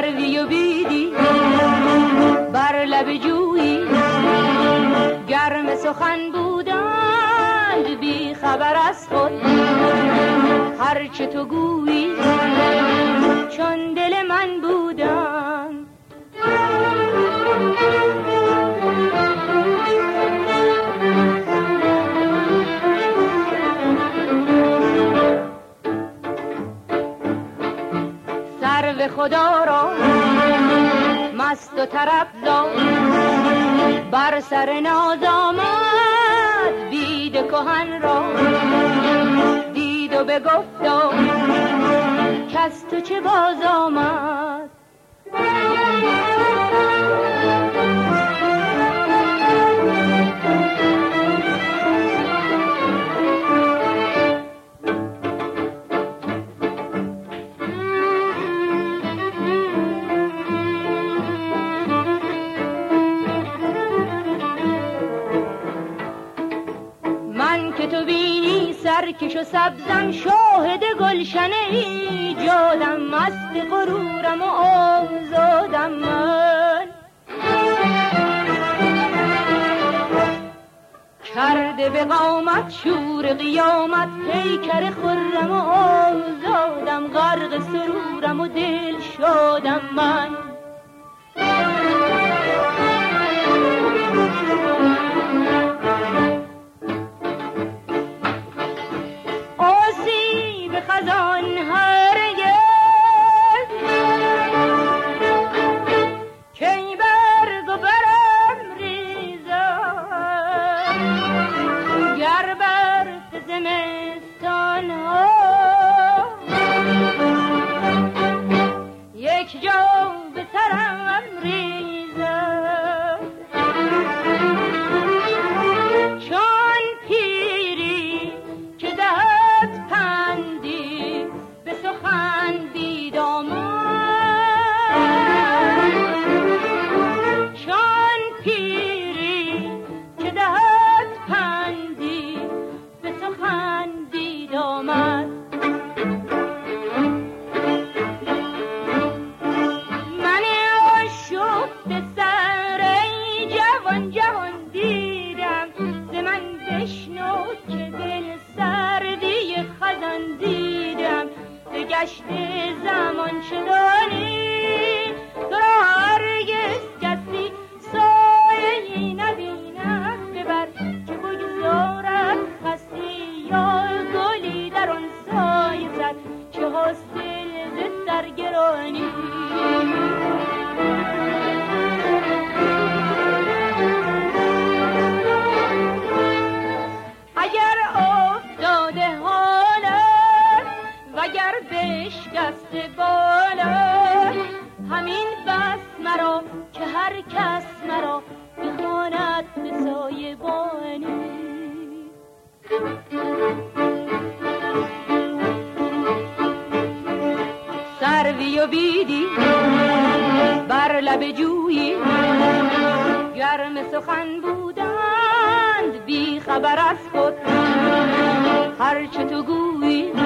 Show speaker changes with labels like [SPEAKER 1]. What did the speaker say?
[SPEAKER 1] سروی و بیدی بر لب جویی، گرم سخن بودند بی خبر از خود، هرچه تو گویی چون دل من بودند. سرو خدا را مست و طرب زاد، بر سر ناز آمد بید کهن را، دید و بگفتا کس تو چه باز آمد. سرکش و سبزم شاهد گلشن ایجادم، مست غرورم و آزادم من، کرده به قامت شور قیامت پیکر خرم و آزادم، غرق سرورم و دل شادم من. خزان هرگز کی برگ و برم ریزد، گر برف زمستان ها یک جا به سرم ریزد، چون پیری که دهد پندی به سخن بیدامن، چون پیری که دهد پندی به سخن بیدامن. من آشفته سر ای جوان جوان دیدم، ز من بشنو که دل سردی خزان دیدم، به گشت زمان شدانی تو را هرگز کسی سایه‌ای نبیند، ببر که بگذارد خسی یا گلی در آن سایه زد، چه حاصل ز سرگرانی. اگر افتاده حالت وگر بشکسته بالت، همین بس مرا که هر کس مرا بخواند به سایبانی. سروی و بیدی بر لب جویی، گرم سخن بودند بی خبر از خود، هرچه تو گویی